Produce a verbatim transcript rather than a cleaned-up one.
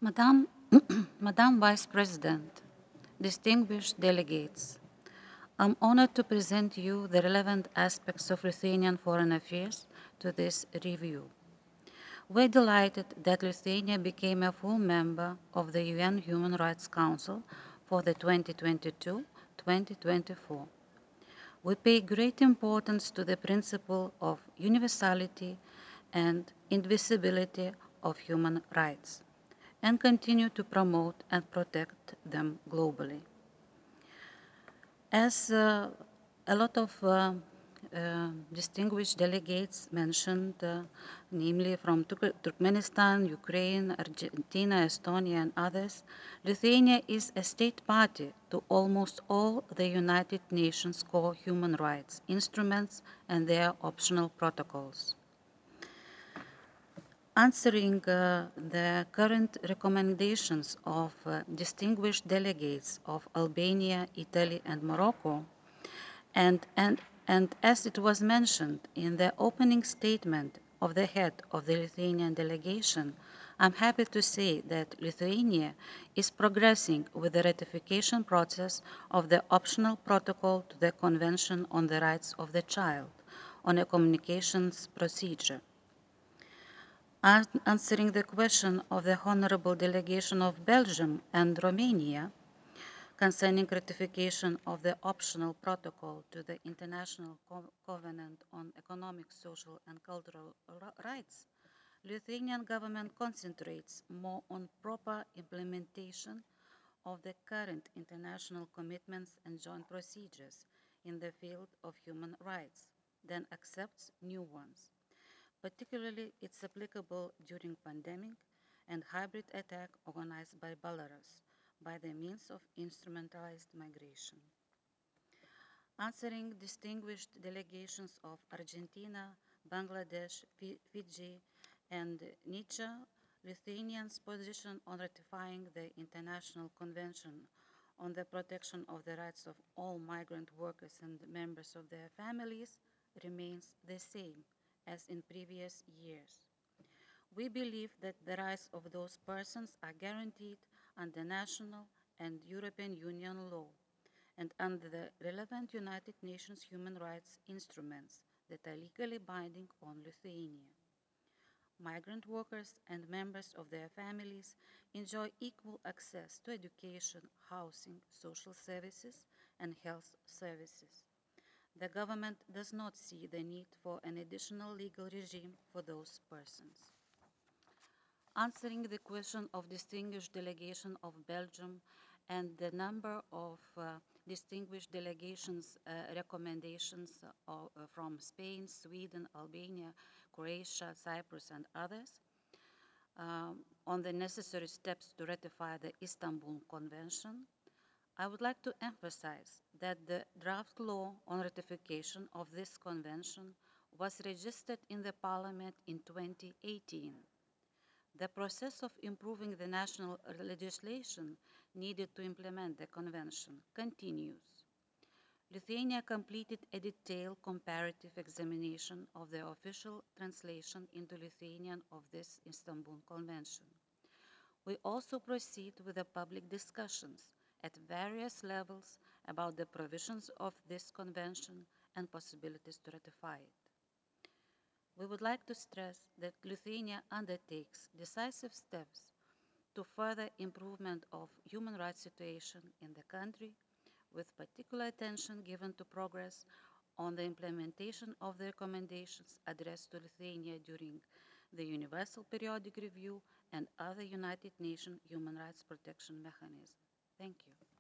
Madam, Madam Vice President, distinguished delegates, I'm honored to present you the relevant aspects of Lithuanian foreign affairs to this review. We're delighted that Lithuania became a full member of the U N Human Rights Council for the twenty twenty-two to twenty twenty-four. We pay great importance to the principle of universality and indivisibility of human rights, and continue to promote and protect them globally. As uh, a lot of uh, uh, distinguished delegates mentioned, uh, namely from Turk- Turkmenistan, Ukraine, Argentina, Estonia, and others, Lithuania is a state party to almost all the United Nations core human rights instruments and their optional protocols. Answering uh, the current recommendations of uh, distinguished delegates of Albania, Italy, and Morocco, and, and, and as it was mentioned in the opening statement of the head of the Lithuanian delegation, I'm happy to say that Lithuania is progressing with the ratification process of the optional protocol to the Convention on the Rights of the Child on a communications procedure. Answering the question of the honorable delegation of Belgium and Romania concerning ratification of the optional protocol to the International Co Covenant on Economic, Social and Cultural Rights, Lithuanian government concentrates more on proper implementation of the current international commitments and joint procedures in the field of human rights than accepts new ones. Particularly, it's applicable during pandemic and hybrid attack organized by Belarus by the means of instrumentalized migration. Answering distinguished delegations of Argentina, Bangladesh, Fiji, and Nietzsche, Lithuanians' position on ratifying the International Convention on the Protection of the Rights of all Migrant Workers and Members of their families remains the same as in previous years. We believe that the rights of those persons are guaranteed under national and European Union law and under the relevant United Nations human rights instruments that are legally binding on Lithuania. Migrant workers and members of their families enjoy equal access to education, housing, social services, and health services. The government does not see the need for an additional legal regime for those persons. Answering the question of distinguished delegation of Belgium and the number of uh, distinguished delegations uh, recommendations uh, from Spain, Sweden, Albania, Croatia, Cyprus, and others um, on the necessary steps to ratify the Istanbul Convention, I would like to emphasize that the draft law on ratification of this convention was registered in the Parliament in twenty eighteen. The process of improving the national legislation needed to implement the convention continues. Lithuania completed a detailed comparative examination of the official translation into Lithuanian of this Istanbul Convention. We also proceed with the public discussions at various levels about the provisions of this convention and possibilities to ratify it. We would like to stress that Lithuania undertakes decisive steps to further improvement of human rights situation in the country, with particular attention given to progress on the implementation of the recommendations addressed to Lithuania during the Universal Periodic Review and other United Nations human rights protection mechanisms. Thank you.